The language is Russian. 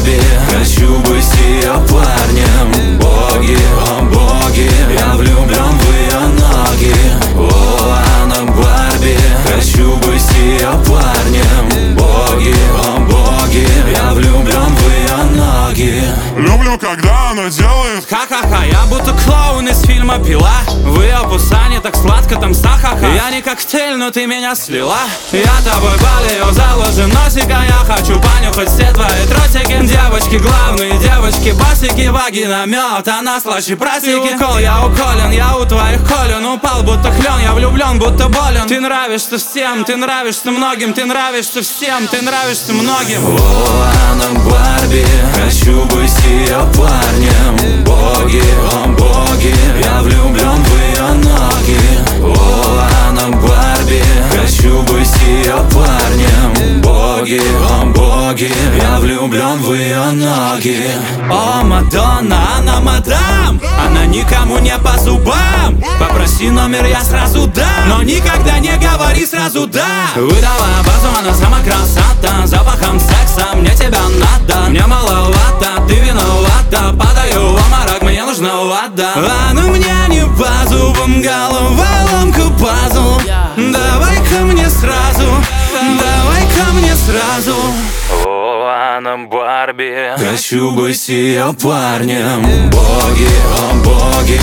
Барби, хочу быть ее парнем. Боги, о боги, я влюблен в ее ноги. О, она Барби, хочу быть ее парнем. Боги, о боги, я влюблен в ее ноги. Люблю, когда она делает ха-ха-ха, я будто клоун из фильма «Пила». В ее пусане так сладко там сахаха. Я не коктейль, но ты меня слила. Я тобой болею, заложи носика. Я хочу понюхать все твои тросики. Девочки главные, девочки басики. Вагина мед, она слаще просеки. Укол, я уколен, я у твоих колен. Упал будто клен, я влюблен, будто болен. Ты нравишься всем, ты нравишься многим. Ты нравишься всем, ты нравишься многим. О, она Барби, хочу быть ее парнем. Боги, о боги, я влюблен в ее ноги. О, она Барби, хочу быть ее парнем. Боги, о боги, я влюблен в ее ноги. О, Мадонна, она мадам, она никому не по зубам. Попроси номер, я сразу дам, но никогда не говори сразу да. Выдавая базу, она сама красота. Запахом секса, мне тебя надо. Мне маловато, ты виновата. Падаю в обморок, мне нужна вода. Она мне не по зубам, головоломка пазл. Давай-ка мне сразу, давай-ка мне сразу. О, она Барби, хочу быть ее парнем. Боги, о боги,